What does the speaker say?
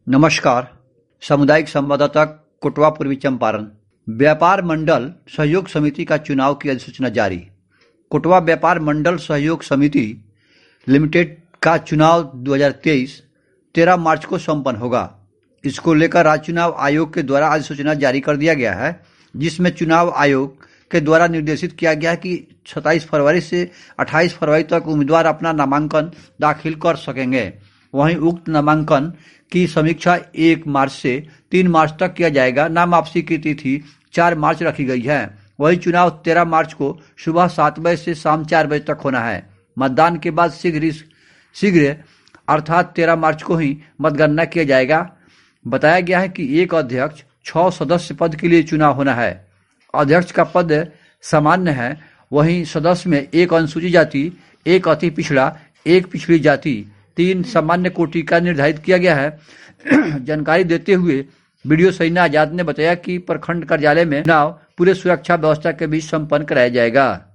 नमस्कार। सामुदायिक संवाददाता कोटवा पूर्वी चंपारण। व्यापार मंडल सहयोग समिति का चुनाव की अधिसूचना जारी। कोटवा व्यापार मंडल सहयोग समिति लिमिटेड का चुनाव 2023 13 मार्च को संपन्न होगा। इसको लेकर राज्य चुनाव आयोग के द्वारा अधिसूचना जारी कर दिया गया है, जिसमें चुनाव आयोग के द्वारा निर्देशित किया गया है कि 27 फरवरी से 28 फरवरी तक उम्मीदवार अपना नामांकन दाखिल कर सकेंगे। वहीं उक्त नामांकन की समीक्षा 1 मार्च से 3 मार्च तक किया जाएगा। नाम वापसी की तिथि 4 मार्च रखी गई है। वही चुनाव 13 मार्च को सुबह 7 बजे से शाम 4 बजे तक होना है। मतदान के बाद शीघ्र अर्थात 13 मार्च को ही मतगणना किया जाएगा। बताया गया है कि एक अध्यक्ष 6 सदस्य पद के लिए चुनाव होना है। अध्यक्ष का पद सामान्य है। वहीं सदस्य में 1 अनुसूचित जाति, 1 अति पिछड़ा, 1 पिछड़ी जाति, 3 सामान्य कोटि का निर्धारित किया गया है। जानकारी देते हुए बीडीओ सहीना आजाद ने बताया कि प्रखंड कार्यालय में चुनाव पूरे सुरक्षा व्यवस्था के बीच संपन्न कराया जाएगा।